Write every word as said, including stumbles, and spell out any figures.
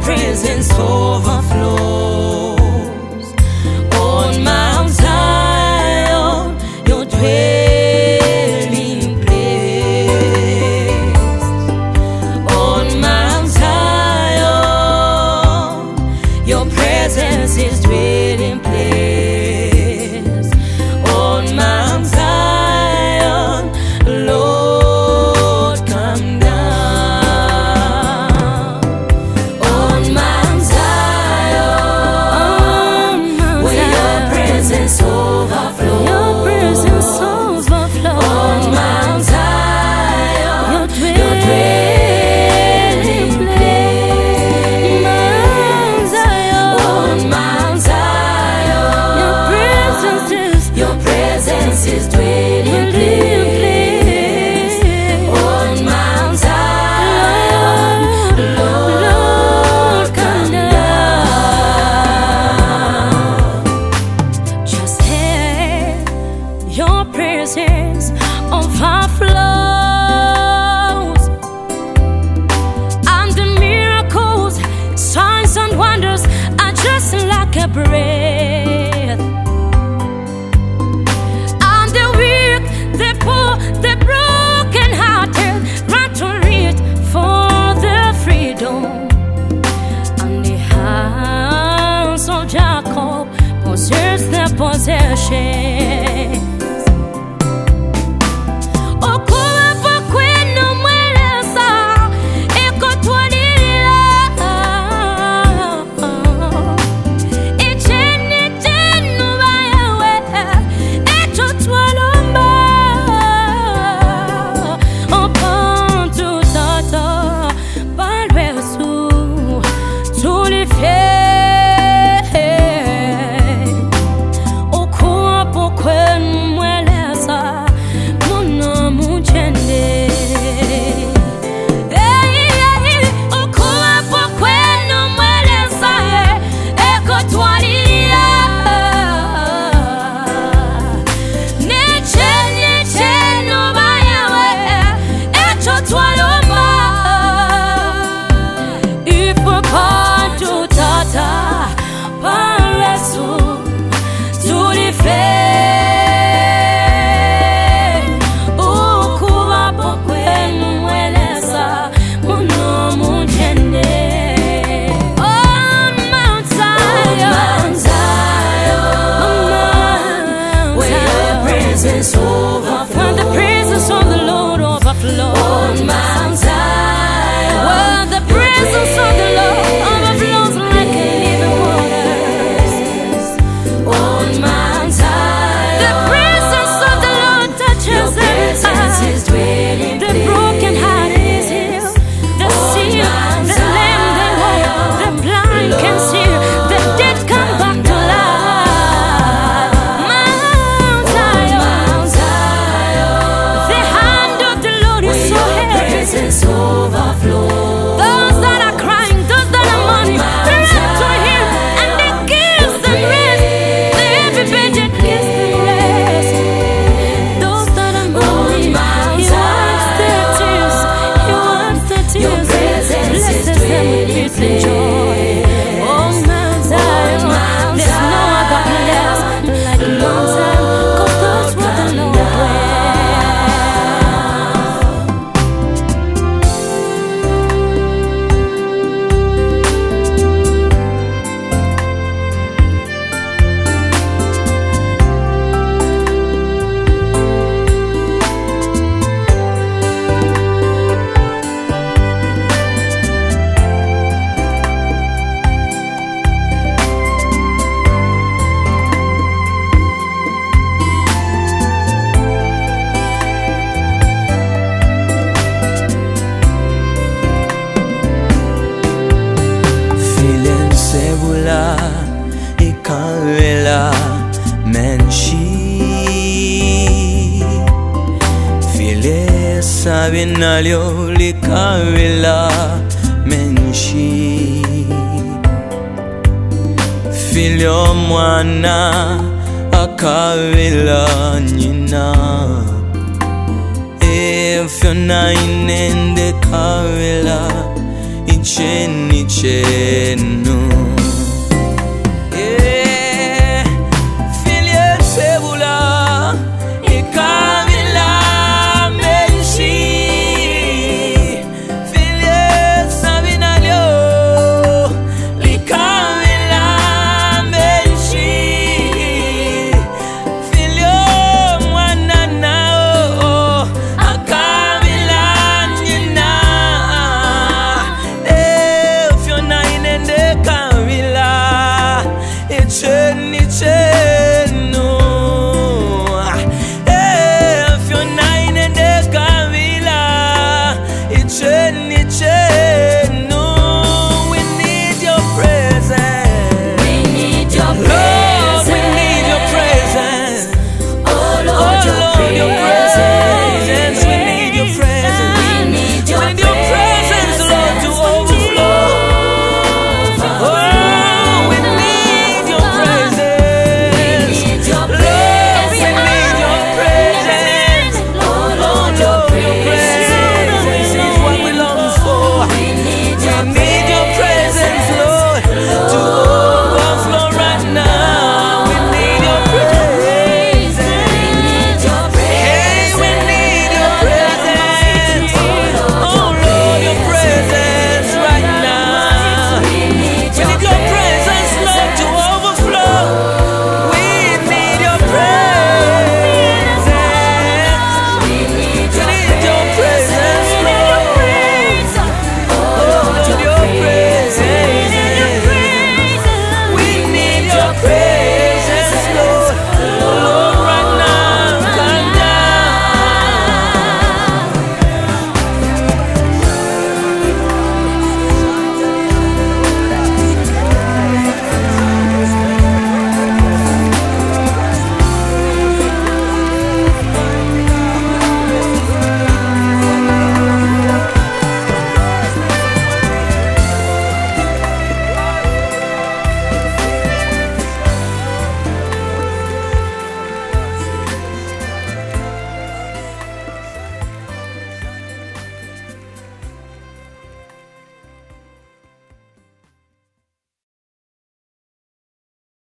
presence overflows. On Mount Zion, your dwelling place. On Mount Zion, your presence is dwelling place. On Mount Zion, Lord, come down. On Mount Zion, where your presence overflows. Your presence overflows. On Mount Zion, your dwelling place. Mount Zion, on Mount Zion, your presence is your presence is dwelling place. On Mount Zion, Lord, come down. Just hear your presence overflows, and the miracles, signs and wonders are just like a breath. And the weak, the poor, the broken-hearted run to it for their freedom. And the house of Jacob possess their possessions. Okuwepo kwenu mweleza, ekotwalira. Icheni chenu bayewe, echo twalomba. Opantu tata, balbesu, tulifye. Okuwepo kwenu mweleza, muna muchende. Okuwepo kwenu mweleza, ekotwalira. Nicheni chenu bayewe, echo twalomba. Ife pantu tata, balbesu, tulife. Ukuwapo kwenu mweleza, muno mujende. On Mount Zion, where your presence overflows. When the presence of the Lord overflows. On Mount Zion, where the presence of the Lord overflows like a living waters. On Mount Zion, the presence of the Lord touches them. The broken heart is healed. The sick, the lame, they walk. The blind can see. The dead come back to life. Mount Zion, the hand of the Lord is so heavy. Those that are crying, those that are mourning, they run to Him and He gives them rest. The heavy burden gives them rest. Those that are mourning, He wipes their tears. He wipes their tears. Blesses them with peace and joy. Oh, Mount Zion, there's no other place like Mount Zion, 'cause that's what the Lord dwells. Feeling sebula ikarela menshi. File sabinalyo likarela menshi. Filyo mwana akabila nyina. If you're nine in the kabila, it's cheni chenu